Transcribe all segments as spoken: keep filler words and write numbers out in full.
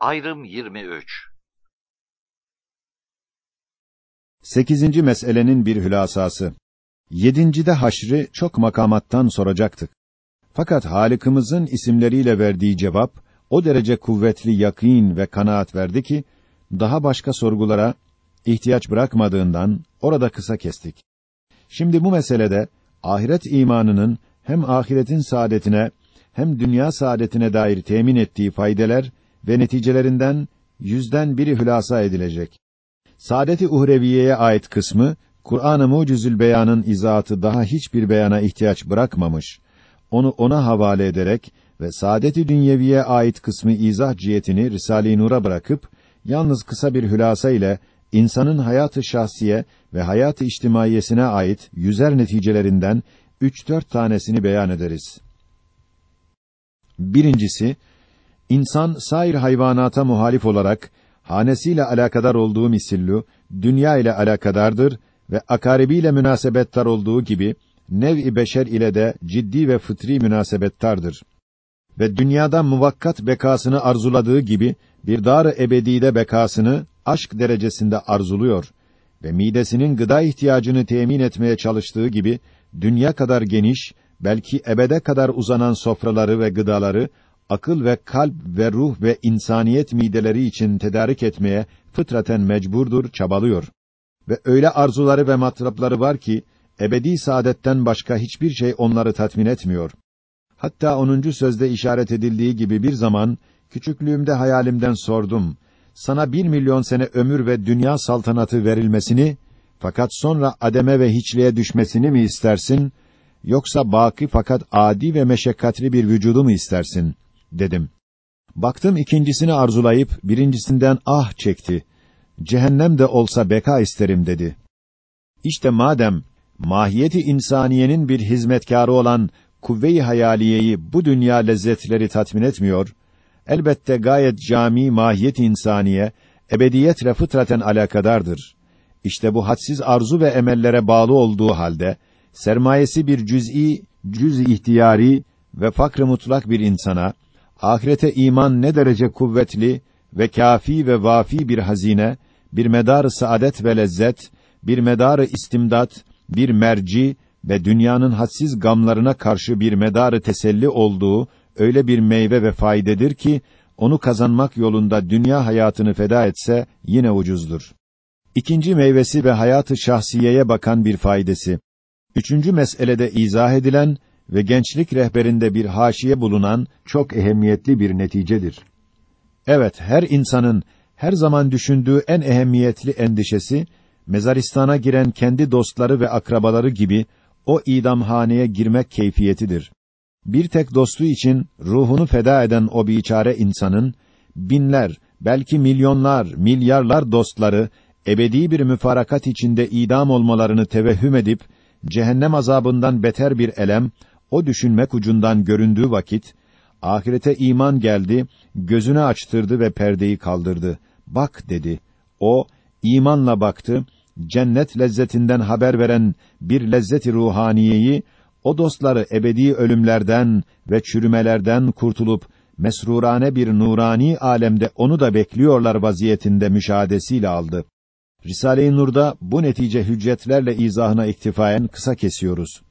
Ayrım yirmi üç. Sekizinci meselenin bir hülasası. Yedincide haşrı çok makamattan soracaktık. Fakat Halık'ımızın isimleriyle verdiği cevap, o derece kuvvetli yakîn ve kanaat verdi ki, daha başka sorgulara ihtiyaç bırakmadığından, orada kısa kestik. Şimdi bu meselede, ahiret imanının, hem ahiretin saadetine, hem dünya saadetine dair temin ettiği faydeler ve neticelerinden, yüzden biri hülasa edilecek. Saadet-i uhreviye'ye ait kısmı, Kur'an-ı Mucizül Beyan'ın izahatı daha hiçbir beyana ihtiyaç bırakmamış, onu ona havale ederek ve saadet-i dünyeviye ait kısmı izah cihetini Risale-i Nur'a bırakıp, yalnız kısa bir hülasa ile, insanın hayatı şahsiye ve hayatı içtimaiyesine ait yüzer neticelerinden, üç dört tanesini beyan ederiz. Birincisi, insan sair hayvanata muhalif olarak, hanesiyle alakadar olduğu misillu, dünya ile alakadardır ve akaribiyle münasebettar olduğu gibi, nev-i beşer ile de ciddi ve fıtri münasebettardır. Ve dünyada muvakkat bekasını arzuladığı gibi, bir dar-ı ebedide bekasını, aşk derecesinde arzuluyor ve midesinin gıda ihtiyacını temin etmeye çalıştığı gibi, dünya kadar geniş, belki ebede kadar uzanan sofraları ve gıdaları, akıl ve kalp ve ruh ve insaniyet mideleri için tedarik etmeye fıtraten mecburdur, çabalıyor. Ve öyle arzuları ve matlapları var ki, ebedi saadetten başka hiçbir şey onları tatmin etmiyor. Hatta onuncu sözde işaret edildiği gibi bir zaman, küçüklüğümde hayalimden sordum, sana bir milyon sene ömür ve dünya saltanatı verilmesini, fakat sonra ademe ve hiçliğe düşmesini mi istersin, yoksa baki fakat adi ve meşakkatli bir vücudu mu istersin, dedim. Baktım ikincisini arzulayıp, birincisinden ah çekti. Cehennem de olsa beka isterim dedi. İşte madem, mahiyeti insaniyenin bir hizmetkârı olan kuvve-i hayaliyeyi bu dünya lezzetleri tatmin etmiyor, elbette gayet cami mahiyet insaniye, ebediyetle fıtraten alakadardır. İşte bu hadsiz arzu ve emellere bağlı olduğu halde, sermayesi bir cüz'i, cüz-i ihtiyari ve fakr-ı mutlak bir insana, ahirete iman ne derece kuvvetli ve kâfi ve vâfi bir hazine, bir medar-ı saadet ve lezzet, bir medar-ı istimdat, bir merci ve dünyanın hadsiz gamlarına karşı bir medar-ı teselli olduğu öyle bir meyve ve faydedir ki, onu kazanmak yolunda dünya hayatını feda etse yine ucuzdur. İkinci meyvesi ve hayatı şahsiyeye bakan bir faydası. Üçüncü meselede izah edilen ve gençlik rehberinde bir haşiye bulunan çok ehemmiyetli bir neticedir. Evet, her insanın her zaman düşündüğü en ehemmiyetli endişesi, mezaristana giren kendi dostları ve akrabaları gibi o idamhaneye girmek keyfiyetidir. Bir tek dostu için ruhunu feda eden o biçare insanın, binler, belki milyonlar, milyarlar dostları, ebedi bir müfarakat içinde idam olmalarını tevehhüm edip, cehennem azabından beter bir elem, o düşünmek ucundan göründüğü vakit, ahirete iman geldi, gözünü açtırdı ve perdeyi kaldırdı. Bak dedi. O, imanla baktı, cennet lezzetinden haber veren bir lezzet-i ruhaniyeyi, o dostları ebedi ölümlerden ve çürümelerden kurtulup, mesrurane bir nurani alemde onu da bekliyorlar vaziyetinde müşahadesiyle aldı. Risale-i Nur'da bu netice hüccetlerle izahına iktifaen kısa kesiyoruz.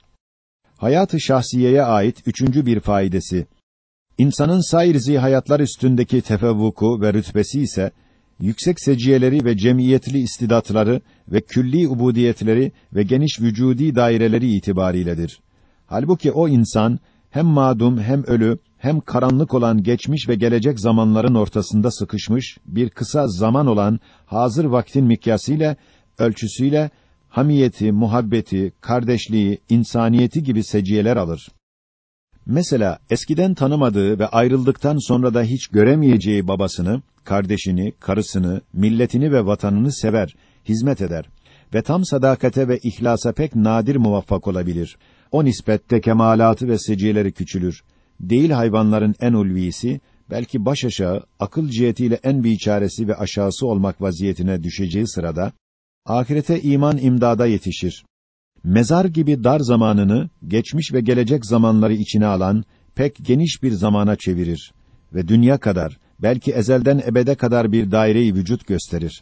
Hayat-ı şahsiyeye ait üçüncü bir faydası. İnsanın sair zihayatlar üstündeki tefevvuku ve rütbesi ise, yüksek seciyeleri ve cemiyetli istidatları ve külli ubudiyetleri ve geniş vücudi daireleri itibariyledir. Halbuki o insan, hem madum hem ölü, hem karanlık olan geçmiş ve gelecek zamanların ortasında sıkışmış, bir kısa zaman olan hazır vaktin mikyasıyla, ölçüsüyle, hamiyeti, muhabbeti, kardeşliği, insaniyeti gibi seciyeler alır. Mesela, eskiden tanımadığı ve ayrıldıktan sonra da hiç göremeyeceği babasını, kardeşini, karısını, milletini ve vatanını sever, hizmet eder ve tam sadakate ve ihlasa pek nadir muvaffak olabilir. O nispette kemalatı ve seciyeleri küçülür. Değil hayvanların en ulvisi, belki baş aşağı, akıl cihetiyle en biçaresi ve aşağısı olmak vaziyetine düşeceği sırada, ahirete iman imdada yetişir. Mezar gibi dar zamanını, geçmiş ve gelecek zamanları içine alan, pek geniş bir zamana çevirir ve dünya kadar belki ezelden ebede kadar bir daire-i vücut gösterir.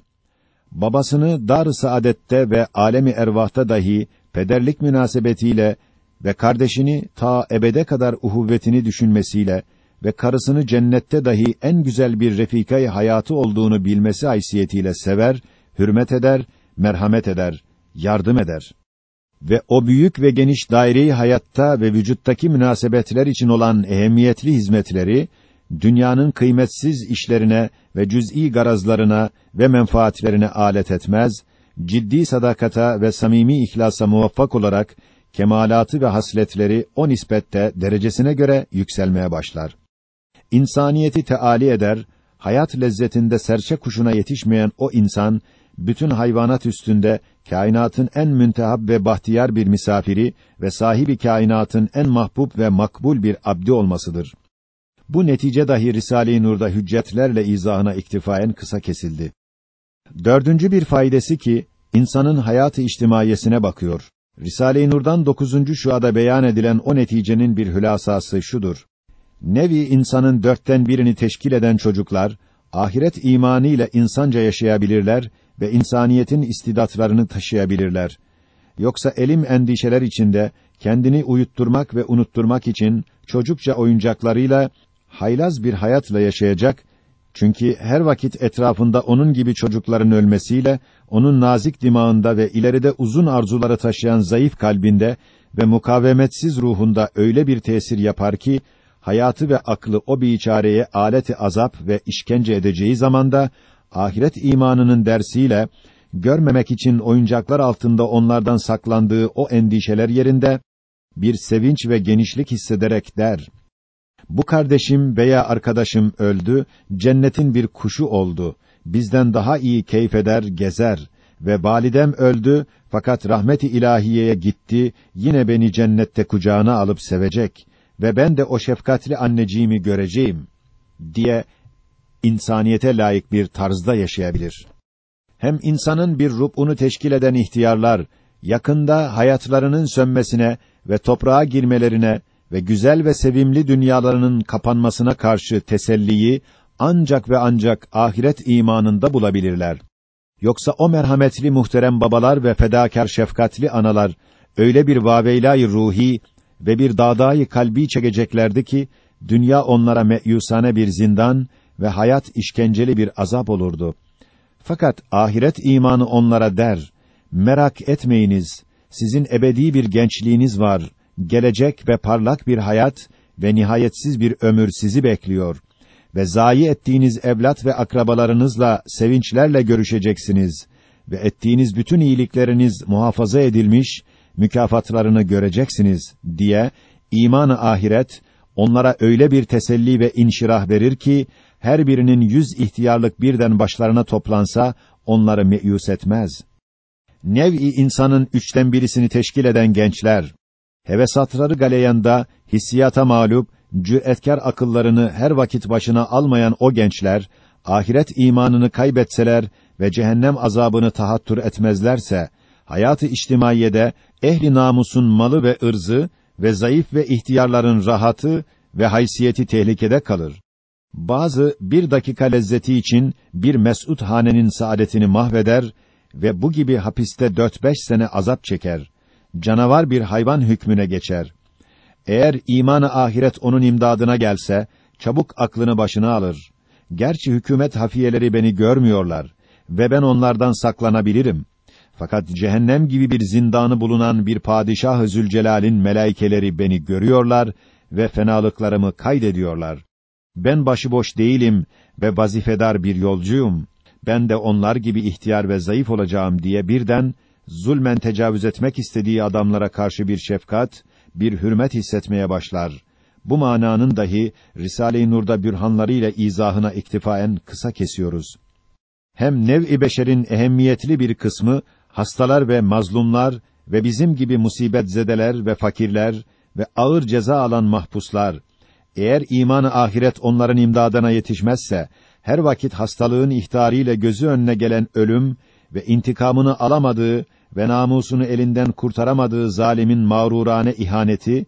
Babasını dar-ı saadette ve alemi ervahta dahi pederlik münasebetiyle ve kardeşini ta ebede kadar uhuvvetini düşünmesiyle ve karısını cennette dahi en güzel bir refika-i hayatı olduğunu bilmesi haysiyetiyle sever, hürmet eder, merhamet eder, yardım eder. Ve o büyük ve geniş daire-i hayatta ve vücuttaki münasebetler için olan ehemmiyetli hizmetleri, dünyanın kıymetsiz işlerine ve cüz'i garazlarına ve menfaatlerine alet etmez, ciddi sadakata ve samimi ihlasa muvaffak olarak, kemalatı ve hasletleri o nispette derecesine göre yükselmeye başlar. İnsaniyeti teâli eder, hayat lezzetinde serçe kuşuna yetişmeyen o insan, bütün hayvanat üstünde, kainatın en müntehab ve bahtiyar bir misafiri ve sahibi kainatın en mahbub ve makbul bir abdi olmasıdır. Bu netice dahi Risale-i Nur'da hüccetlerle izahına iktifaen kısa kesildi. Dördüncü bir faydası ki, insanın hayat-ı içtimaiyesine bakıyor. Risale-i Nur'dan dokuzuncu şuada beyan edilen o neticenin bir hülasası şudur: nevi insanın dörtten birini teşkil eden çocuklar, ahiret imanıyla insanca yaşayabilirler ve insaniyetin istidatlarını taşıyabilirler. Yoksa elim endişeler içinde, kendini uyutturmak ve unutturmak için, çocukça oyuncaklarıyla, haylaz bir hayatla yaşayacak, çünkü her vakit etrafında onun gibi çocukların ölmesiyle, onun nazik dimağında ve ileride uzun arzuları taşıyan zayıf kalbinde ve mukavemetsiz ruhunda öyle bir tesir yapar ki, hayatı ve aklı o biçareye aleti azap ve işkence edeceği zamanda, ahiret imanının dersiyle, görmemek için oyuncaklar altında onlardan saklandığı o endişeler yerinde, bir sevinç ve genişlik hissederek der: bu kardeşim veya arkadaşım öldü, cennetin bir kuşu oldu, bizden daha iyi keyif eder, gezer ve validem öldü, fakat rahmet-i ilahiyeye gitti, yine beni cennette kucağına alıp sevecek ve ben de o şefkatli anneciğimi göreceğim diye insaniyete layık bir tarzda yaşayabilir. Hem insanın bir rub'unu teşkil eden ihtiyarlar, yakında hayatlarının sönmesine ve toprağa girmelerine ve güzel ve sevimli dünyalarının kapanmasına karşı teselliyi ancak ve ancak ahiret imanında bulabilirler. Yoksa o merhametli muhterem babalar ve fedakar şefkatli analar öyle bir vaveylâ-i ruhi ve bir dağdâ-i kalbi çekeceklerdi ki dünya onlara meyusane bir zindan ve hayat işkenceli bir azap olurdu. Fakat ahiret imanı onlara der: merak etmeyiniz, sizin ebedi bir gençliğiniz var, gelecek ve parlak bir hayat ve nihayetsiz bir ömür sizi bekliyor ve zayi ettiğiniz evlat ve akrabalarınızla sevinçlerle görüşeceksiniz ve ettiğiniz bütün iyilikleriniz muhafaza edilmiş, mükafatlarını göreceksiniz diye iman-ı ahiret onlara öyle bir teselli ve inşirah verir ki her birinin yüz ihtiyarlık birden başlarına toplansa onları meyus etmez. Nev'i insanın üçten birisini teşkil eden gençler, hevesatları galeyanda hissiyata mağlup, cüretkar akıllarını her vakit başına almayan o gençler, ahiret imanını kaybetseler ve cehennem azabını tahattür etmezlerse, hayatı içtimaiyede ehli namusun malı ve ırzı ve zayıf ve ihtiyarların rahatı ve haysiyeti tehlikede kalır. Bazı bir dakika lezzeti için bir mes'ud hanenin saadetini mahveder ve bu gibi hapiste dört beş sene azap çeker. Canavar bir hayvan hükmüne geçer. Eğer iman-ı ahiret onun imdadına gelse, çabuk aklını başına alır. Gerçi hükümet hafiyeleri beni görmüyorlar ve ben onlardan saklanabilirim. Fakat cehennem gibi bir zindanı bulunan bir padişah-ı Zülcelal'in melaikeleri beni görüyorlar ve fenalıklarımı kaydediyorlar. Ben başıboş değilim ve vazifedar bir yolcuyum. Ben de onlar gibi ihtiyar ve zayıf olacağım diye birden zulmen tecavüz etmek istediği adamlara karşı bir şefkat, bir hürmet hissetmeye başlar. Bu mananın dahi Risale-i Nur'da bürhanlarıyla izahına iktifaen kısa kesiyoruz. Hem nev-i beşerin ehemmiyetli bir kısmı hastalar ve mazlumlar ve bizim gibi musibetzedeler ve fakirler ve ağır ceza alan mahpuslar, eğer iman-ı ahiret onların imdadına yetişmezse, her vakit hastalığın ihtariyle gözü önüne gelen ölüm ve intikamını alamadığı ve namusunu elinden kurtaramadığı zalimin mağrurane ihaneti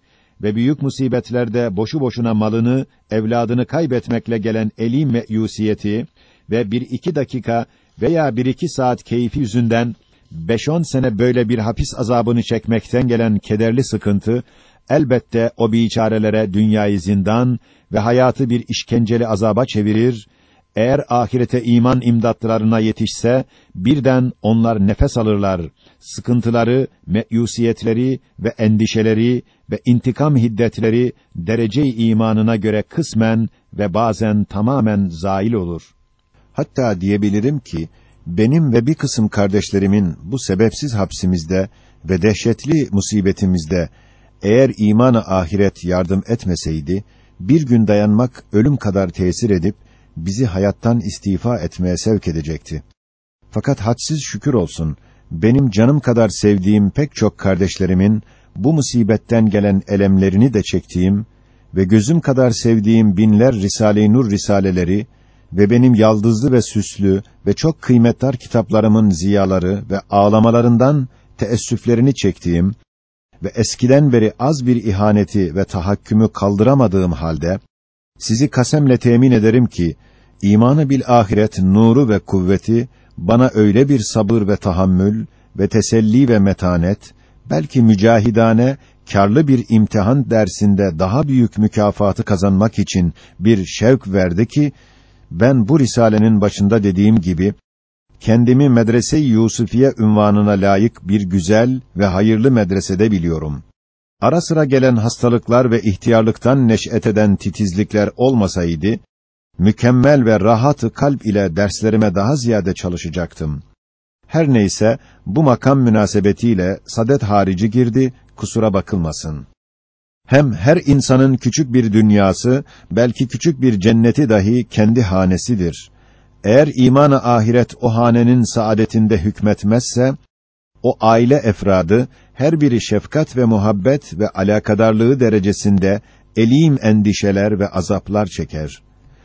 ve büyük musibetlerde boşu boşuna malını, evladını kaybetmekle gelen elim meyusiyeti ve bir iki dakika veya bir iki saat keyfi yüzünden beş on sene böyle bir hapis azabını çekmekten gelen kederli sıkıntı, elbette o biçarelere dünyayı zindan ve hayatı bir işkenceli azaba çevirir. Eğer ahirete iman imdatlarına yetişse, birden onlar nefes alırlar. Sıkıntıları, meyusiyetleri ve endişeleri ve intikam hiddetleri derece-i imanına göre kısmen ve bazen tamamen zail olur. Hatta diyebilirim ki, benim ve bir kısım kardeşlerimin bu sebepsiz hapsimizde ve dehşetli musibetimizde eğer iman-ı ahiret yardım etmeseydi, bir gün dayanmak ölüm kadar tesir edip bizi hayattan istifa etmeye sevk edecekti. Fakat hadsiz şükür olsun, benim canım kadar sevdiğim pek çok kardeşlerimin bu musibetten gelen elemlerini de çektiğim ve gözüm kadar sevdiğim binler Risale-i Nur risaleleri ve benim yaldızlı ve süslü ve çok kıymetdar kitaplarımın ziyaları ve ağlamalarından teessüflerini çektiğim ve eskiden beri az bir ihaneti ve tahakkümü kaldıramadığım halde, sizi kasemle temin ederim ki, imanı bil ahiret nuru ve kuvveti, bana öyle bir sabır ve tahammül ve teselli ve metanet, belki mücahidane, kârlı bir imtihan dersinde daha büyük mükafatı kazanmak için bir şevk verdi ki, ben bu risalenin başında dediğim gibi, kendimi Medrese-i Yusufiye unvanına layık bir güzel ve hayırlı medresede biliyorum. Ara sıra gelen hastalıklar ve ihtiyarlıktan neş'et eden titizlikler olmasaydı, mükemmel ve rahat-ı kalp ile derslerime daha ziyade çalışacaktım. Her neyse, bu makam münasebetiyle sadet harici girdi, kusura bakılmasın. Hem her insanın küçük bir dünyası, belki küçük bir cenneti dahi kendi hanesidir. Eğer iman-ı ahiret o hanenin saadetinde hükmetmezse, o aile efradı, her biri şefkat ve muhabbet ve alakadarlığı derecesinde elîm endişeler ve azaplar çeker.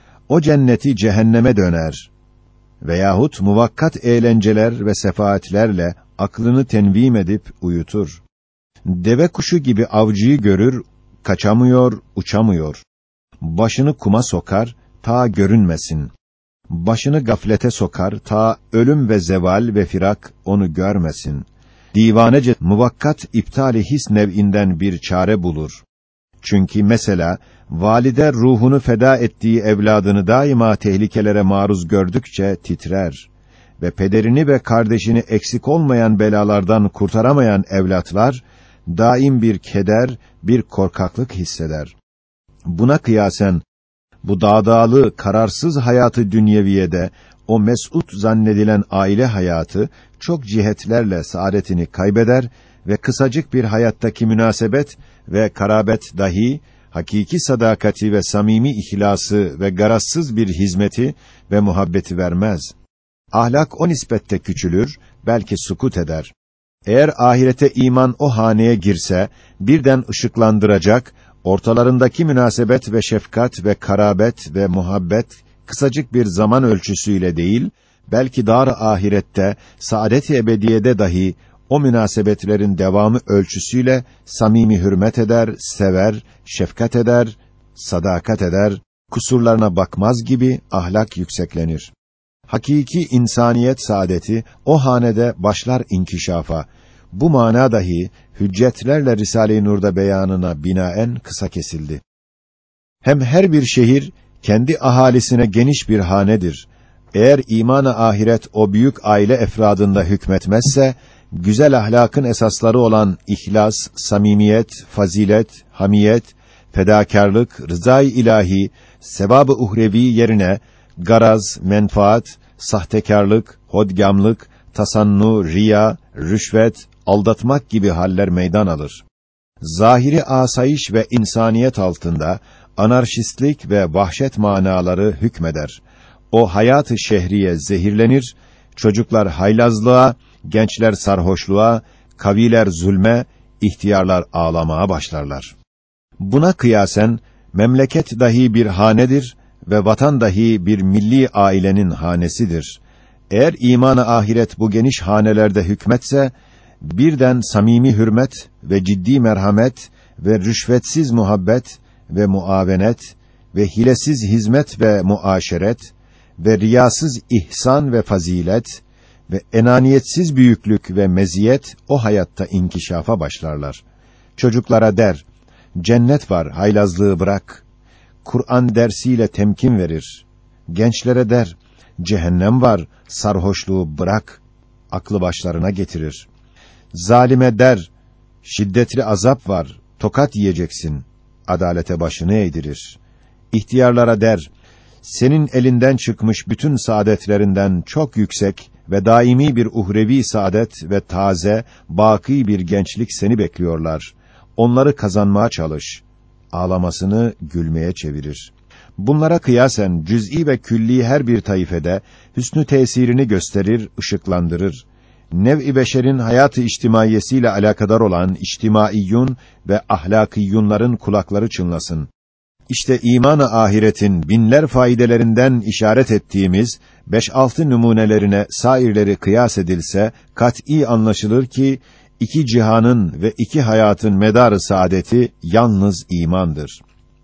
O cenneti cehenneme döner. Veyahut muvakkat eğlenceler ve sefaatlerle aklını tenvim edip uyutur. Deve kuşu gibi avcıyı görür, kaçamıyor, uçamıyor. Başını kuma sokar, ta görünmesin. Başını gaflete sokar, ta ölüm ve zeval ve firak onu görmesin. Divanece muvakkat iptal-i his nev'inden bir çare bulur. Çünkü mesela, valide ruhunu feda ettiği evladını daima tehlikelere maruz gördükçe titrer ve pederini ve kardeşini eksik olmayan belalardan kurtaramayan evlatlar, daim bir keder, bir korkaklık hisseder. Buna kıyasen, bu dağdağlı, kararsız hayatı dünyeviyede, o mes'ud zannedilen aile hayatı, çok cihetlerle saadetini kaybeder ve kısacık bir hayattaki münasebet ve karabet dahi, hakiki sadakati ve samimi ihlası ve garazsız bir hizmeti ve muhabbeti vermez. Ahlak o nispette küçülür, belki sukut eder. Eğer ahirete iman o haneye girse, birden ışıklandıracak, ortalarındaki münasebet ve şefkat ve karabet ve muhabbet, kısacık bir zaman ölçüsüyle değil, belki dar-ı ahirette, saadet-i ebediyede dahi, o münasebetlerin devamı ölçüsüyle samimi hürmet eder, sever, şefkat eder, sadakat eder, kusurlarına bakmaz gibi ahlak yükseklenir. Hakiki insaniyet saadeti o hanede başlar inkişafa. Bu mana dahi hüccetlerle Risale-i Nur'da beyanına binaen kısa kesildi. Hem her bir şehir kendi ahalisine geniş bir hanedir. Eğer iman-ı ahiret o büyük aile efradında hükmetmezse, güzel ahlakın esasları olan ihlas, samimiyet, fazilet, hamiyet, fedakârlık, rızâ-i ilahi, sevab-ı uhrevi yerine garaz, menfaat, sahtekârlık, hodgamlık, tasannu, riya, rüşvet, aldatmak gibi haller meydan alır. Zahiri asayiş ve insaniyet altında anarşistlik ve vahşet manaları hükmeder. O hayat-ı şehriye zehirlenir, çocuklar haylazlığa, gençler sarhoşluğa, kaviler zulme, ihtiyarlar ağlamaya başlarlar. Buna kıyasen, memleket dahi bir hanedir ve vatan dahi bir milli ailenin hanesidir. Eğer iman-ı ahiret bu geniş hanelerde hükmetse, birden samimi hürmet ve ciddi merhamet ve rüşvetsiz muhabbet ve muavenet ve hilesiz hizmet ve muaşeret ve riyasız ihsan ve fazilet ve enaniyetsiz büyüklük ve meziyet o hayatta inkişafa başlarlar. Çocuklara der, cennet var, haylazlığı bırak. Kur'an dersiyle temkin verir. Gençlere der, cehennem var, sarhoşluğu bırak. Aklı başlarına getirir. Zalime der, şiddetli azap var, tokat yiyeceksin. Adalete başını eğdirir. İhtiyarlara der, senin elinden çıkmış bütün saadetlerinden çok yüksek ve daimi bir uhrevi saadet ve taze, baki bir gençlik seni bekliyorlar. Onları kazanmaya çalış. Ağlamasını gülmeye çevirir. Bunlara kıyasen cüz'i ve külli her bir taifede hüsnü tesirini gösterir, ışıklandırır. Nev-i beşerin hayatı içtimaiyesiyle alakadar olan içtimaiyyun ve ahlakiyyunların kulakları çınlasın. İşte iman-ı ahiretin binler faydelerinden işaret ettiğimiz beş altı numunelerine sairleri kıyas edilse kat'î anlaşılır ki iki cihanın ve iki hayatın medarı saadeti yalnız imandır.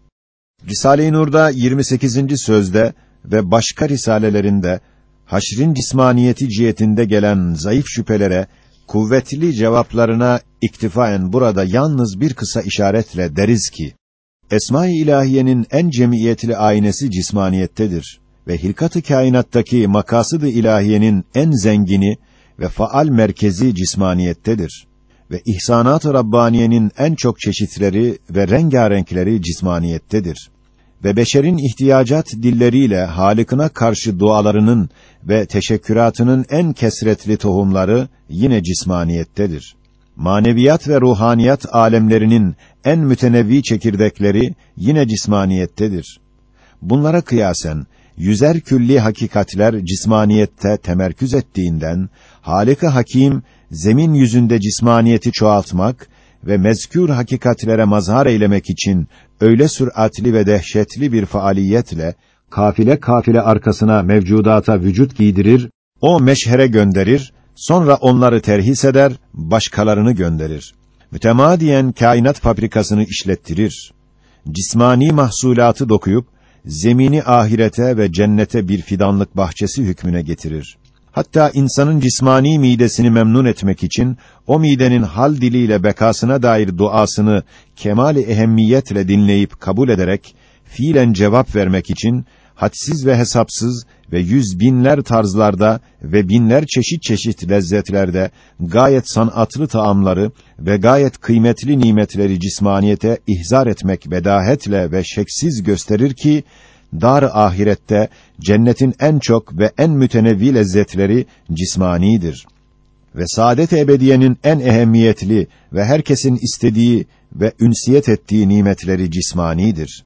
Risale-i Nur'da yirmi sekizinci sözde ve başka risalelerinde haşrin cismaniyeti cihetinde gelen zayıf şüphelere kuvvetli cevaplarına iktifaen burada yalnız bir kısa işaretle deriz ki Esma-i İlahiye'nin en cemiyetli aynesi cismaniyettedir ve hilkat-ı kainattaki makasıd-ı ilahiyenin en zengini ve faal merkezi cismaniyettedir ve ihsanat-ı Rabbaniye'nin en çok çeşitleri ve rengarenkleri cismaniyettedir ve beşerin ihtiyacat dilleriyle Halık'ına karşı dualarının ve teşekküratının en kesretli tohumları yine cismaniyettedir. Maneviyat ve ruhaniyat alemlerinin en mütenevvi çekirdekleri yine cismaniyettedir. Bunlara kıyasen yüzer külli hakikatler cismaniyette temerküz ettiğinden Hâlik-i Hakîm zemin yüzünde cismaniyeti çoğaltmak ve mezkûr hakikatlere mazhar eylemek için öyle süratli ve dehşetli bir faaliyetle kafile kafile arkasına mevcudata vücut giydirir, o meşhere gönderir, sonra onları terhis eder, başkalarını gönderir. Mütemadiyen kainat fabrikasını işlettirir. Cismani mahsulatı dokuyup zemini ahirete ve cennete bir fidanlık bahçesi hükmüne getirir. Hatta insanın cismani midesini memnun etmek için o midenin hal diliyle bekasına dair duasını kemal-i ehemmiyetle dinleyip kabul ederek fiilen cevap vermek için hadsiz ve hesapsız ve yüz binler tarzlarda ve binler çeşit çeşit lezzetlerde gayet sanatlı taamları ve gayet kıymetli nimetleri cismaniyete ihzar etmek bedahetle ve şeksiz gösterir ki dar-ı ahirette cennetin en çok ve en mütenevvi lezzetleri cismanidir ve saadet-i ebediyenin en ehemmiyetli ve herkesin istediği ve ünsiyet ettiği nimetleri cismanidir.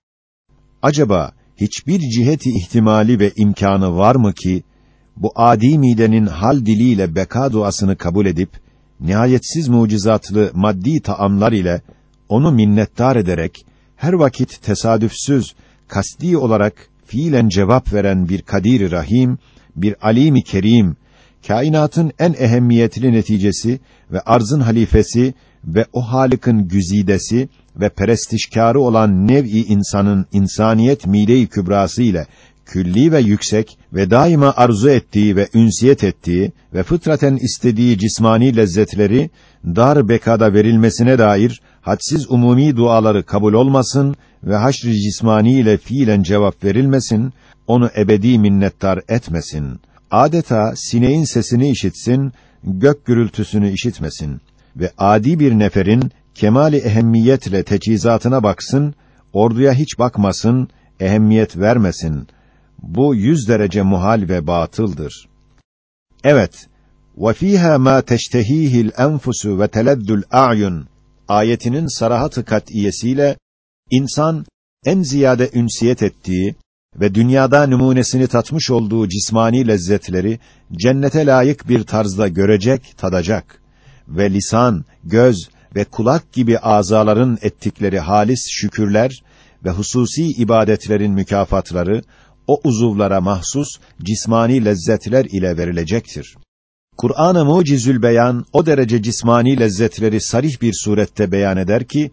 Acaba hiçbir ciheti ihtimali ve imkanı var mı ki bu adi midenin hal diliyle beka duasını kabul edip nihayetsiz mucizatlı maddi taamlar ile onu minnettar ederek her vakit tesadüfsüz, kasti olarak fiilen cevap veren bir Kadir-i Rahim, bir Alim-i Kerim, kainatın en ehemmiyetli neticesi ve arzın halifesi ve o Halık'ın güzidesi ve perestişkârı olan nev-i insanın insaniyet mide-i kübrası ile külli ve yüksek ve daima arzu ettiği ve ünsiyet ettiği ve fıtraten istediği cismani lezzetleri dar bekada verilmesine dair hadsiz umumi duaları kabul olmasın ve haşr-ı cismani ile fiilen cevap verilmesin, onu ebedi minnettar etmesin. Adeta sineğin sesini işitsin, gök gürültüsünü işitmesin ve adi bir neferin kemali ehemmiyetle teçhizatına baksın, orduya hiç bakmasın, ehemmiyet vermesin. Bu yüz derece muhal ve batıldır. Evet, وَفِيهَا مَا تَشْتَهِيهِ الْاَنْفُسُ وَتَلَذُّ الْاَعْيُنُ ayetinin sarahat-ı kat'iyesiyle insan en ziyade ünsiyet ettiği ve dünyada numunesini tatmış olduğu cismani lezzetleri cennete layık bir tarzda görecek, tadacak ve lisan, göz ve kulak gibi azaların ettikleri halis şükürler ve hususi ibadetlerin mükafatları o uzuvlara mahsus cismani lezzetler ile verilecektir. Kur'an-ı Mucizül Beyan o derece cismani lezzetleri sarih bir surette beyan eder ki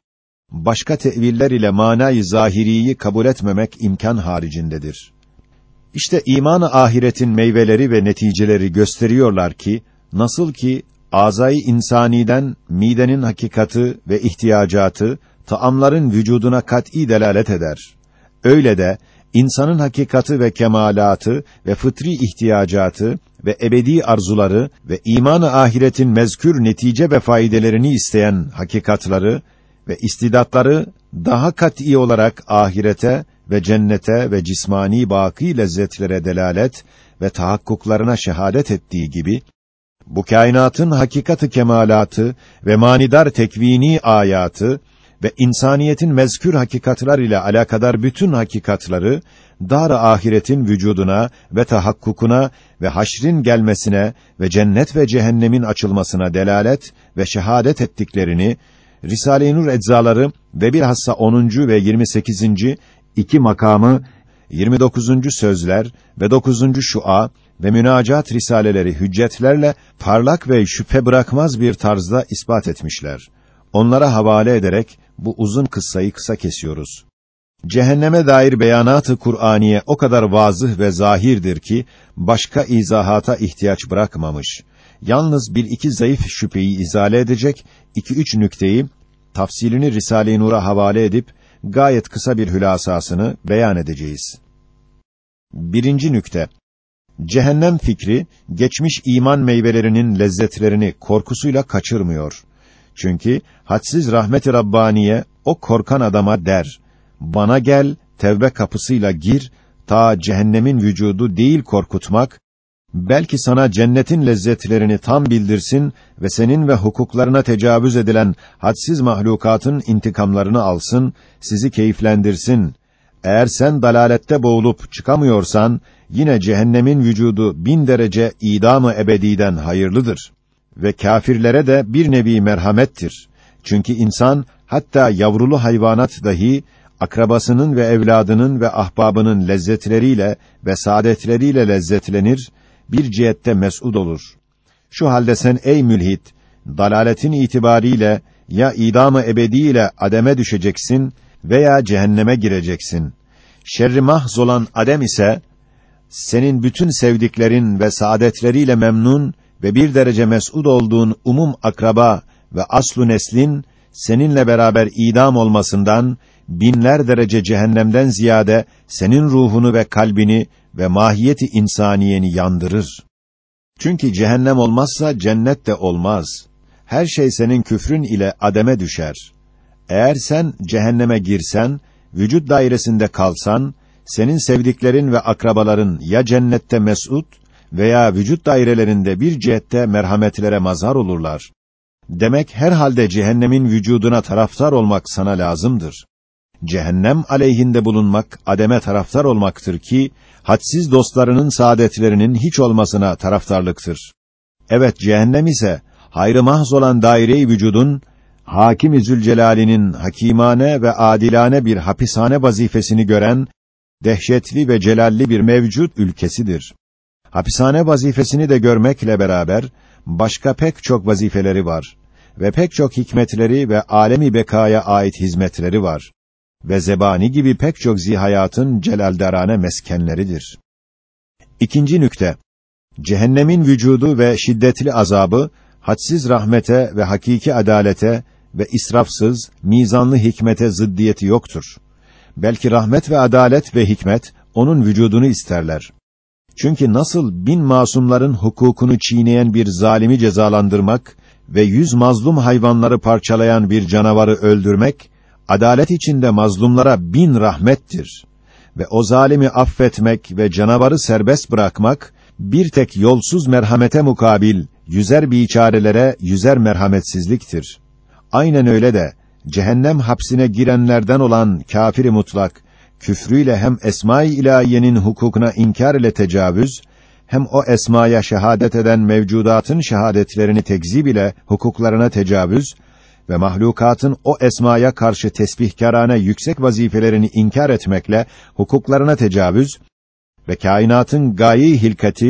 başka teviller ile manayı zahiriyi kabul etmemek imkan haricindedir. İşte iman-ı ahiretin meyveleri ve neticeleri gösteriyorlar ki, nasıl ki azayı insaniden midenin hakikati ve ihtiyacatı taamların vücuduna kat'î delalet eder. Öyle de insanın hakikati ve kemalatı ve fıtri ihtiyacatı ve ebedi arzuları ve iman-ı ahiretin mezkür netice ve faydelerini isteyen hakikatları ve istidatları daha kat'î olarak ahirete ve cennete ve cismani baki lezzetlere delalet ve tahakkuklarına şehadet ettiği gibi, bu kainatın hakikati kemalatı ve manidar tekvini ayatı ve insaniyetin mezkür hakikatlar ile alakadar bütün hakikatları, dar-ı ahiretin vücuduna ve tahakkukuna ve haşrin gelmesine ve cennet ve cehennemin açılmasına delalet ve şehadet ettiklerini, Risale-i Nur eczaları ve bilhassa onuncu ve yirmi sekizinci iki makamı, yirmi dokuzuncu sözler ve dokuzuncu şua ve münacat risaleleri hüccetlerle parlak ve şüphe bırakmaz bir tarzda ispat etmişler. Onlara havale ederek bu uzun kıssayı kısa kesiyoruz. Cehenneme dair beyanat-ı Kur'aniye o kadar vazıh ve zahirdir ki başka izahata ihtiyaç bırakmamış. Yalnız bir iki zayıf şüpheyi izale edecek iki üç nükteyi tafsilini Risale-i Nur'a havale edip gayet kısa bir hülasasını beyan edeceğiz. Birinci nükte. Cehennem fikri geçmiş iman meyvelerinin lezzetlerini korkusuyla kaçırmıyor. Çünkü hadsiz rahmet-i Rabbaniye o korkan adama der: bana gel, tevbe kapısıyla gir, ta cehennemin vücudu değil korkutmak, belki sana cennetin lezzetlerini tam bildirsin ve senin ve hukuklarına tecavüz edilen hadsiz mahlukatın intikamlarını alsın, sizi keyiflendirsin. Eğer sen dalalette boğulup çıkamıyorsan, yine cehennemin vücudu bin derece idam-ı ebediden hayırlıdır. Ve kâfirlere de bir nevi merhamettir. Çünkü insan, hatta yavrulu hayvanat dahi, akrabasının ve evladının ve ahbabının lezzetleriyle ve saadetleriyle lezzetlenir, bir cihette mes'ud olur. Şu halde sen ey mülhit, dalaletin itibariyle ya idam-ı ebediyle ademe düşeceksin veya cehenneme gireceksin. Şerri mahz olan adem ise, senin bütün sevdiklerin ve saadetleriyle memnun ve bir derece mes'ud olduğun umum akraba ve aslu neslin, seninle beraber idam olmasından, binler derece cehennemden ziyade, senin ruhunu ve kalbini ve mahiyeti insaniyeni yandırır. Çünkü cehennem olmazsa cennet de olmaz. Her şey senin küfrün ile ademe düşer. Eğer sen cehenneme girsen, vücut dairesinde kalsan, senin sevdiklerin ve akrabaların ya cennette mes'ud veya vücut dairelerinde bir cihette merhametlere mazhar olurlar. Demek herhalde cehennemin vücuduna taraftar olmak sana lazımdır. Cehennem aleyhinde bulunmak, ademe taraftar olmaktır ki, hadsiz dostlarının saadetlerinin hiç olmasına taraftarlıktır. Evet, cehennem ise, hayrı mahz olan daire-i vücudun, Hakim-i Zülcelal'inin hakimane ve adilane bir hapishane vazifesini gören, dehşetli ve celalli bir mevcut ülkesidir. Hapishane vazifesini de görmekle beraber, başka pek çok vazifeleri var ve pek çok hikmetleri ve alemi bekaya ait hizmetleri var ve zebani gibi pek çok zihayatın celaldarane meskenleridir. İkinci nükte. Cehennemin vücudu ve şiddetli azabı, hadsiz rahmete ve hakiki adalete ve israfsız, mizanlı hikmete zıddiyeti yoktur. Belki rahmet ve adalet ve hikmet, onun vücudunu isterler. Çünkü nasıl bin masumların hukukunu çiğneyen bir zalimi cezalandırmak ve yüz mazlum hayvanları parçalayan bir canavarı öldürmek, adalet içinde mazlumlara bin rahmettir. Ve o zalimi affetmek ve canavarı serbest bırakmak, bir tek yolsuz merhamete mukabil, yüzer biçarelere yüzer merhametsizliktir. Aynen öyle de, cehennem hapsine girenlerden olan kâfir-i mutlak, küfrüyle hem esma-i ilahiyenin hukukuna inkar ile tecavüz, hem o esmaya şehadet eden mevcudatın şehadetlerini tekzib ile hukuklarına tecavüz ve mahlukatın o esmaya karşı tesbihkârane yüksek vazifelerini inkar etmekle hukuklarına tecavüz ve kainatın gaye-i hilkati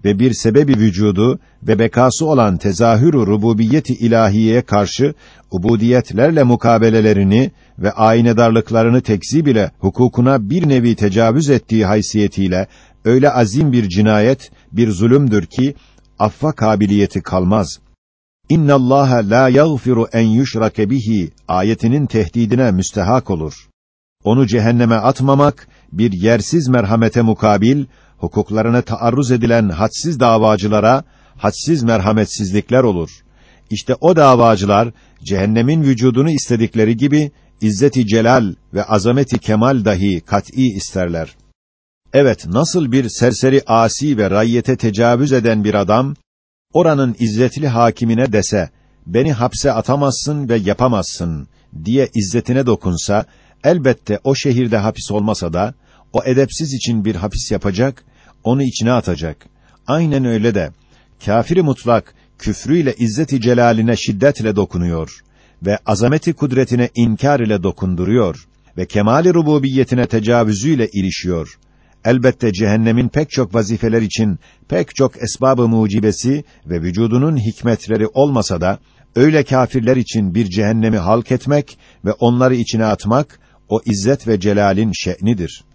ve bir sebebi vücudu ve bekası olan tezahür-ü rububiyeti ilahiyeye karşı ubudiyetlerle mukabelelerini ve aynedarlıklarını tekzip ile hukukuna bir nevi tecavüz ettiği haysiyetiyle öyle azim bir cinayet, bir zulümdür ki affa kabiliyeti kalmaz. İnnallâhe lâ yagfiru en yuşrake bihi ayetinin tehdidine müstehak olur. Onu cehenneme atmamak, bir yersiz merhamete mukabil, hukuklarına taarruz edilen hadsiz davacılara, hadsiz merhametsizlikler olur. İşte o davacılar, cehennemin vücudunu istedikleri gibi, izzeti celal ve azameti kemal dahi kat'î isterler. Evet, nasıl bir serseri asi ve raiyete tecavüz eden bir adam, oranın izzetli hakimine dese, beni hapse atamazsın ve yapamazsın, diye izzetine dokunsa, elbette o şehirde hapis olmasa da, o edepsiz için bir hapis yapacak, onu içine atacak. Aynen öyle de, kâfir-i mutlak, küfrüyle izzet-i celaline şiddetle dokunuyor ve azameti kudretine inkar ile dokunduruyor ve kemâl-i rububiyetine tecavüzüyle ilişiyor. Elbette cehennemin pek çok vazifeler için pek çok esbab-ı mucibesi ve vücudunun hikmetleri olmasa da, öyle kâfirler için bir cehennemi halk etmek ve onları içine atmak, o izzet ve celalin şe'nidir.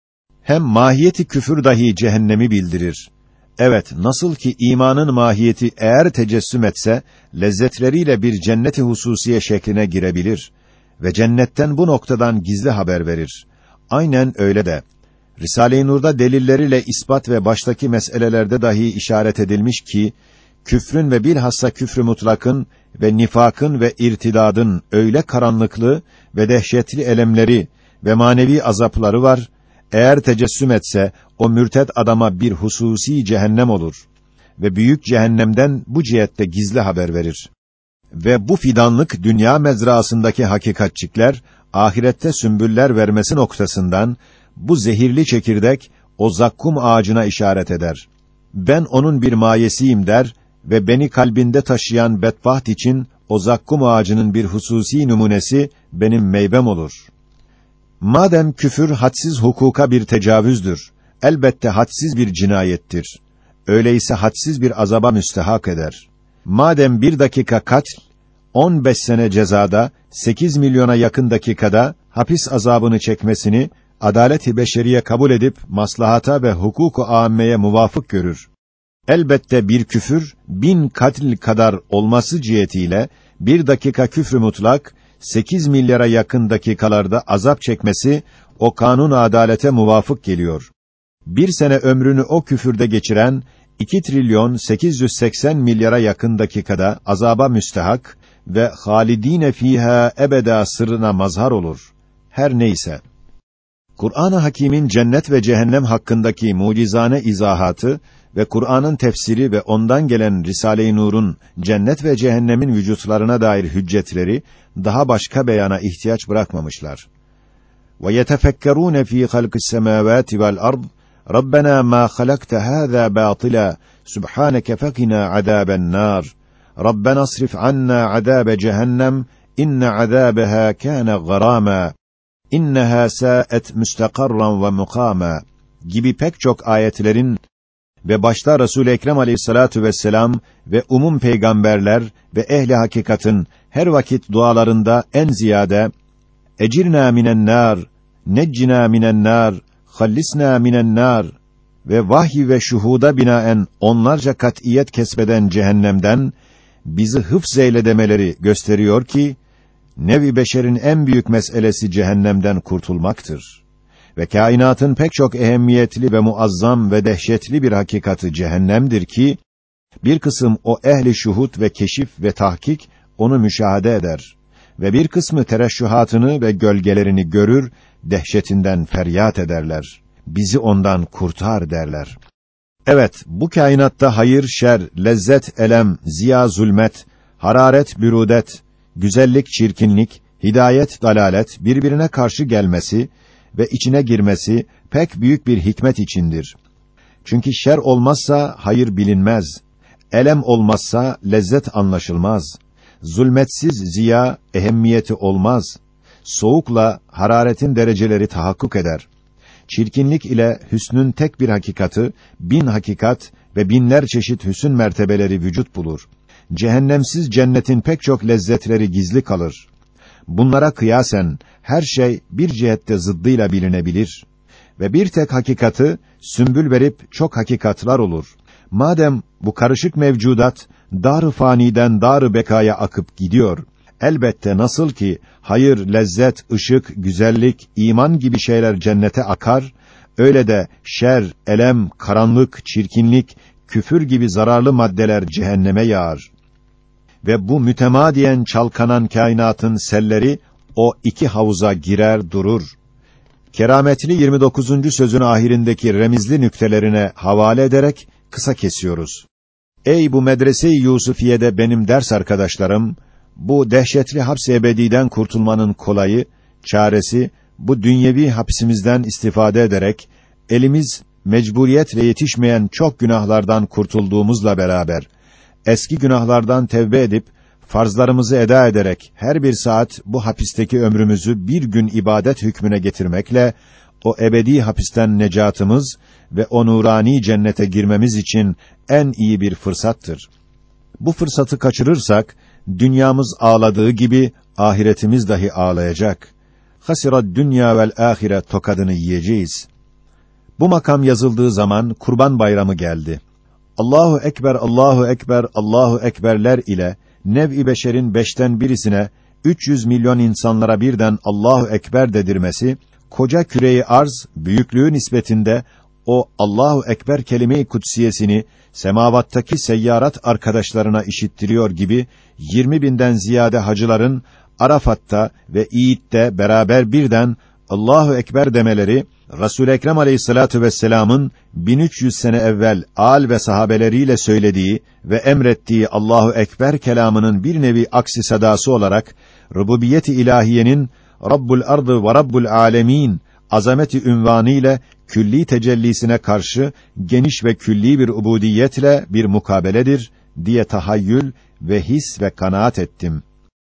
Hem mahiyeti küfür dahi cehennemi bildirir. Evet, nasıl ki imanın mahiyeti eğer tecessüm etse, lezzetleriyle bir cennet-i hususiye şekline girebilir ve cennetten bu noktadan gizli haber verir. Aynen öyle de, Risale-i Nur'da delilleriyle ispat ve baştaki meselelerde dahi işaret edilmiş ki, küfrün ve bilhassa küfrü mutlakın ve nifakın ve irtidadın öyle karanlıklı ve dehşetli elemleri ve manevi azapları var, eğer tecessüm etse, o mürted adama bir hususi cehennem olur ve büyük cehennemden bu cihette gizli haber verir. Ve bu fidanlık dünya mezrasındaki hakikatçikler, ahirette sümbüller vermesi noktasından, bu zehirli çekirdek, o zakkum ağacına işaret eder. Ben onun bir mayesiyim der ve beni kalbinde taşıyan bedbaht için, o zakkum ağacının bir hususi numunesi, benim meyvem olur. Madem küfür hadsiz hukuka bir tecavüzdür, elbette hadsiz bir cinayettir. Öyleyse hadsiz bir azaba müstehak eder. Madem bir dakika katl, on beş sene cezada, sekiz milyona yakın dakikada hapis azabını çekmesini, adalet-i beşeriye kabul edip maslahata ve hukuk-u âmmeye muvafık görür. Elbette bir küfür, bin katil kadar olması cihetiyle, bir dakika küfrü mutlak, sekiz milyara yakın dakikalarda azap çekmesi, o kanun adalete muvafık geliyor. Bir sene ömrünü o küfürde geçiren, iki trilyon sekiz yüz seksen milyara yakın dakikada azaba müstehak ve halidîne fîhâ ebedâ sırrına mazhar olur. Her neyse. Kur'an-ı Hakîm'in cennet ve cehennem hakkındaki mucizane izahatı ve Kur'an'ın tefsiri ve ondan gelen Risale-i Nur'un cennet ve cehennemin vücutlarına dair hüccetleri daha başka beyana ihtiyaç bırakmamışlar. Ve yetefekkerûne fî halqis semâvâti vel ard Rabbena mâ halakte hâzâ bâtila subhâneke fekina azâben nâr Rabbena asrif annâ azâbe cehennem inne azâbeha kâne garâmâ İnneha sâet müstakarran ve mukâmâ gibi pek çok ayetlerin ve başta Resul-i Ekrem Aleyhissalatu vesselam ve umum peygamberler ve ehli hakikatin her vakit dualarında en ziyade ecirnâ minen nâr, neccina minen nâr, hallisnâ minen nâr ve vahiy ve şuhuda binaen onlarca kat'iyet kesbeden cehennemden bizi hıfz-eyle demeleri gösteriyor ki nev-i beşerin en büyük meselesi cehennemden kurtulmaktır. Ve kainatın pek çok ehemmiyetli ve muazzam ve dehşetli bir hakikati cehennemdir ki, bir kısım o ehli şuhud ve keşif ve tahkik onu müşahede eder ve bir kısmı tereşşuhatını ve gölgelerini görür, dehşetinden feryat ederler. Bizi ondan kurtar derler. Evet, bu kainatta hayır, şer, lezzet, elem, ziya, zulmet, hararet, bürudet, güzellik, çirkinlik, hidayet, dalalet birbirine karşı gelmesi ve içine girmesi pek büyük bir hikmet içindir. Çünkü şer olmazsa hayır bilinmez. Elem olmazsa lezzet anlaşılmaz. Zulmetsiz ziya ehemmiyeti olmaz. Soğukla hararetin dereceleri tahakkuk eder. Çirkinlik ile hüsnün tek bir hakikati, bin hakikat ve binler çeşit hüsn mertebeleri vücut bulur. Cehennemsiz cennetin pek çok lezzetleri gizli kalır. Bunlara kıyasen her şey bir cihette zıddıyla bilinebilir ve bir tek hakikatı sümbül verip çok hakikatlar olur. Madem bu karışık mevcudat dar-ı faniden dar-ı bekaya akıp gidiyor, elbette nasıl ki hayır, lezzet, ışık, güzellik, iman gibi şeyler cennete akar, öyle de şer, elem, karanlık, çirkinlik, küfür gibi zararlı maddeler cehenneme yağar. Ve bu mütemadiyen çalkanan kainatın selleri o iki havuza girer durur. Kerametli yirmi dokuzuncu sözün ahirindeki remizli nüktelerine havale ederek kısa kesiyoruz. Ey bu medrese-i Yusufiye'de benim ders arkadaşlarım, bu dehşetli haps-i ebediden kurtulmanın kolayı, çaresi, bu dünyevi hapsimizden istifade ederek, elimiz mecburiyetle yetişmeyen çok günahlardan kurtulduğumuzla beraber, eski günahlardan tevbe edip, farzlarımızı eda ederek, her bir saat bu hapisteki ömrümüzü bir gün ibadet hükmüne getirmekle, o ebedi hapisten necatımız ve o nurani cennete girmemiz için en iyi bir fırsattır. Bu fırsatı kaçırırsak, dünyamız ağladığı gibi, ahiretimiz dahi ağlayacak. Hasirad dünya vel ahire tokadını yiyeceğiz. Bu makam yazıldığı zaman Kurban Bayramı geldi. Allahu ekber, Allahu ekber, Allahu ekberler ile nev-i beşerin beşten birisine üç yüz milyon insanlara birden Allahu ekber dedirmesi, koca küreyi arz büyüklüğü nispetinde o Allahu ekber kelime-i kutsiyesini semavattaki seyyarat arkadaşlarına işittiriyor gibi yirmi binden ziyade hacıların Arafat'ta ve İd'de beraber birden Allahu ekber demeleri, Resul-i Ekrem Aleyhissalatu vesselam'ın bin üç yüz sene evvel âl ve sahabeleriyle söylediği ve emrettiği Allahu ekber kelamının bir nevi aksi sadası olarak rububiyet-i ilahiyenin Rabbul ardı ve Rabbul âlemin azameti ünvanı ile külli tecellisine karşı geniş ve külli bir ubudiyetle bir mukabeledir diye tahayyül ve his ve kanaat ettim.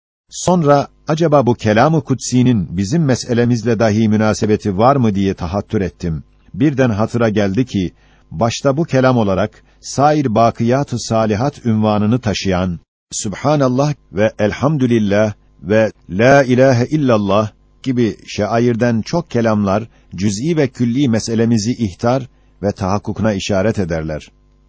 Sonra acaba bu kelam-ı kutsi'nin bizim meselemizle dahi münasebeti var mı diye tahattür ettim. Birden hatıra geldi ki başta bu kelam olarak sair bakiyat-ı salihat ünvanını taşıyan Subhanallah ve Elhamdülillah ve La ilahe illallah gibi şairden çok kelamlar cüz'i ve külli meselemizi ihtar ve tahakkukuna işaret ederler.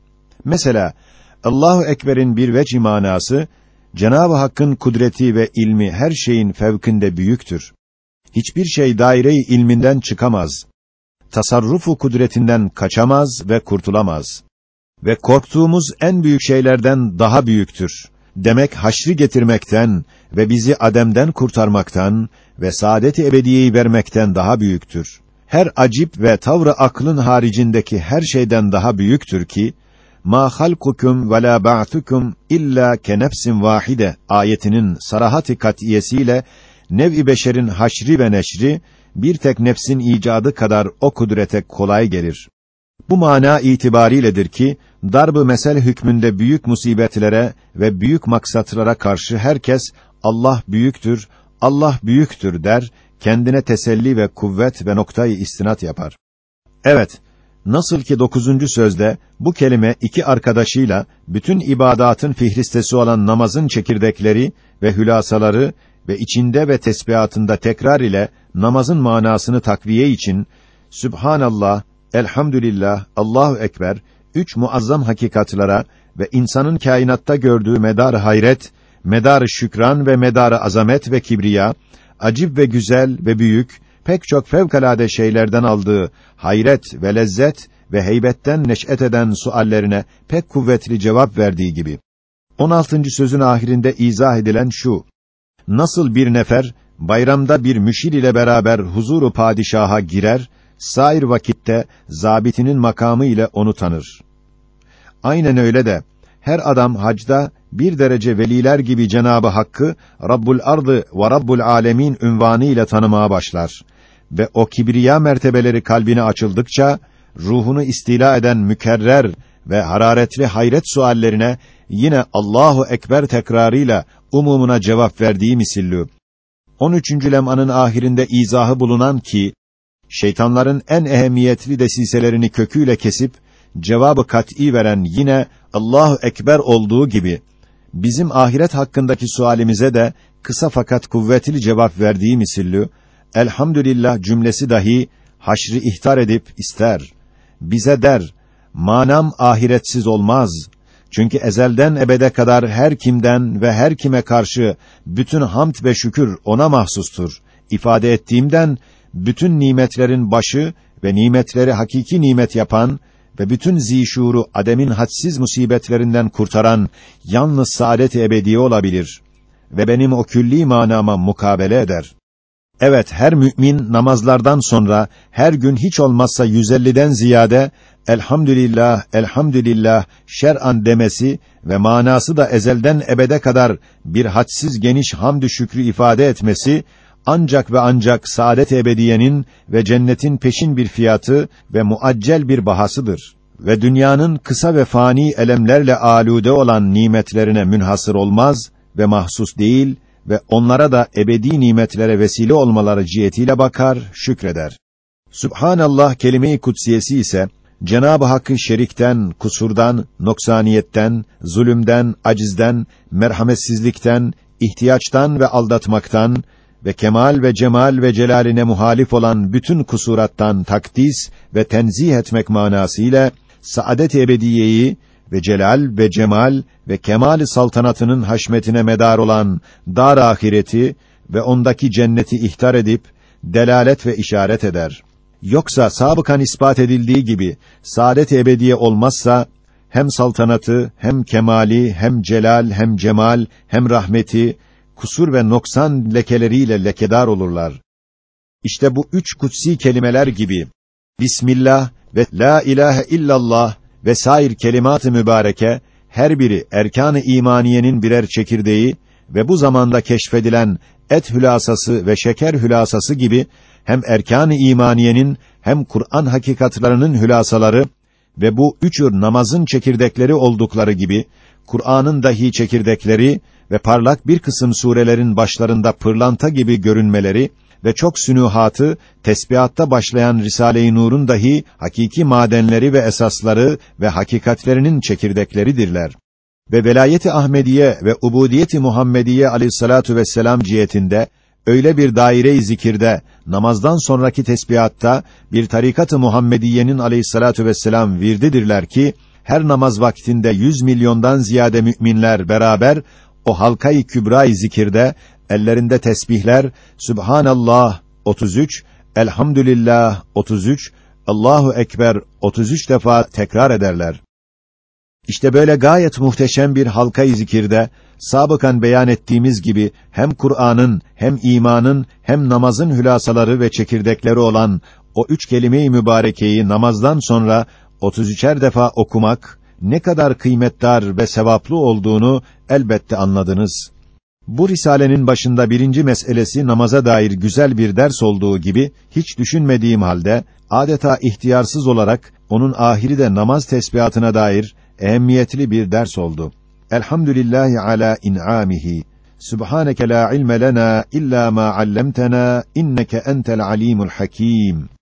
Mesela Allahu ekber'in bir vecih manası Cenab-ı Hakk'ın kudreti ve ilmi her şeyin fevkinde büyüktür. Hiçbir şey daire-i ilminden çıkamaz. Tasarrufu kudretinden kaçamaz ve kurtulamaz. Ve korktuğumuz en büyük şeylerden daha büyüktür. Demek haşri getirmekten ve bizi ademden kurtarmaktan ve saadet-i ebediyeyi vermekten daha büyüktür. Her acip ve tavrı aklın haricindeki her şeyden daha büyüktür ki, ma halkukum ve la ba'thukum illa ke nefsin vahide ayetinin sarahat-ı kat'iyesiyle nev-i beşerin haşri ve neşri bir tek nefsin icadı kadar o kudrete kolay gelir. Bu mana itibariyledir ki darb-ı mesel hükmünde büyük musibetlere ve büyük maksatlara karşı herkes Allah büyüktür, Allah büyüktür der, kendine teselli ve kuvvet ve noktayı istinat yapar. Evet, nasıl ki dokuzuncu sözde bu kelime iki arkadaşıyla bütün ibadatın fihristesi olan namazın çekirdekleri ve hülasaları ve içinde ve tesbihatında tekrar ile namazın manasını takviye için Sübhanallah, Elhamdülillah, Allahu ekber üç muazzam hakikatlara ve insanın kainatta gördüğü medar hayret, medar şükran ve medar azamet ve kibriya, acib ve güzel ve büyük pek çok fevkalade şeylerden aldığı hayret ve lezzet ve heybetten neş'et eden suallerine pek kuvvetli cevap verdiği gibi. on altıncı sözün ahirinde izah edilen şu: nasıl bir nefer bayramda bir müşir ile beraber huzuru padişaha girer, sair vakitte zabitinin makamı ile onu tanır. Aynen öyle de her adam hacda bir derece veliler gibi Cenab-ı Hakk'ı Rabbul ardı ve Rabbul âlemin ünvanı ile tanımaya başlar ve o kibriya mertebeleri kalbine açıldıkça ruhunu istila eden mükerrer ve hararetli hayret suallerine yine Allahu ekber tekrarıyla umumuna cevap verdiği misillü. on üçüncü lem'anın ahirinde izahı bulunan ki şeytanların en ehemmiyetli desiselerini köküyle kesip cevabı kat'î veren yine Allahu Ekber olduğu gibi, bizim ahiret hakkındaki sualimize de kısa fakat kuvvetli cevap verdiği misillü, elhamdülillah cümlesi dahi haşrı ihtar edip ister. Bize der, manam ahiretsiz olmaz. Çünkü ezelden ebede kadar her kimden ve her kime karşı bütün hamd ve şükür ona mahsustur. İfade ettiğimden, bütün nimetlerin başı ve nimetleri hakiki nimet yapan ve bütün zîşûru ademin hadsiz musibetlerinden kurtaran yalnız saadet-i ebediye olabilir ve benim o külli manama mukabele eder. Evet, her mümin namazlardan sonra her gün hiç olmazsa yüz elliden ziyade elhamdülillah, elhamdülillah şer'an demesi ve manası da ezelden ebede kadar bir hadsiz geniş hamdü şükrü ifade etmesi ancak ve ancak saadet-i ebediyenin ve cennetin peşin bir fiyatı ve muaccel bir bahasıdır. Ve dünyanın kısa ve fani elemlerle âlude olan nimetlerine münhasır olmaz ve mahsus değil ve onlara da ebedi nimetlere vesile olmaları cihetiyle bakar, şükreder. Subhanallah kelime-i kutsiyesi ise Cenab-ı Hakk'ın şerikten, kusurdan, noksaniyetten, zulümden, acizden, merhametsizlikten, ihtiyaçtan ve aldatmaktan ve kemal ve cemal ve celaline muhalif olan bütün kusurattan takdis ve tenzih etmek manasıyla saadet-i ebediyeyi ve celal ve cemal ve kemal-i saltanatının haşmetine medar olan dar ahireti ve ondaki cenneti ihtar edip delalet ve işaret eder. Yoksa sabıkan ispat edildiği gibi saadet-i ebediye olmazsa hem saltanatı, hem kemali, hem celal, hem cemal, hem rahmeti kusur ve noksan lekeleriyle lekedar olurlar. İşte bu üç kutsi kelimeler gibi Bismillah ve La ilahe illallah ve sair kelimat-ı mübareke her biri erkan-ı imaniyenin birer çekirdeği ve bu zamanda keşfedilen et hülasası ve şeker hülasası gibi hem erkan-ı imaniyenin hem Kur'an hakikatlarının hülasaları ve bu üçür namazın çekirdekleri oldukları gibi Kur'an'ın dahi çekirdekleri ve parlak bir kısım surelerin başlarında pırlanta gibi görünmeleri ve çok sünûhatı tesbihatta başlayan Risale-i Nur'un dahi hakiki madenleri ve esasları ve hakikatlerinin çekirdekleridirler. Ve velayet-i Ahmediye ve ubudiyet-i Muhammediye aleyhissalatu vesselam cihetinde öyle bir daire-i zikirde namazdan sonraki tesbihatta bir tarikat-ı Muhammediye'nin aleyhissalatu vesselam virdidirler ki her namaz vaktinde yüz milyondan ziyade müminler beraber o halka-i kübra-i zikirde ellerinde tesbihler Subhanallah otuz üç, Elhamdülillah otuz üç, Allahu Ekber otuz üç defa tekrar ederler. İşte böyle gayet muhteşem bir halka-i zikirde sabıkan beyan ettiğimiz gibi hem Kur'an'ın hem imanın hem namazın hülasaları ve çekirdekleri olan o üç kelime-i mübarekeyi namazdan sonra otuz üçer defa okumak ne kadar kıymetdar ve sevaplı olduğunu elbette anladınız. Bu risalenin başında birinci meselesi namaza dair güzel bir ders olduğu gibi hiç düşünmediğim halde adeta ihtiyarsız olarak onun ahiri de namaz tesbihatına dair ehemmiyetli bir ders oldu. Elhamdülillahi ala in'amihi. Subhaneke la ilme lena illa ma allamtena inneke entel alimul hakim.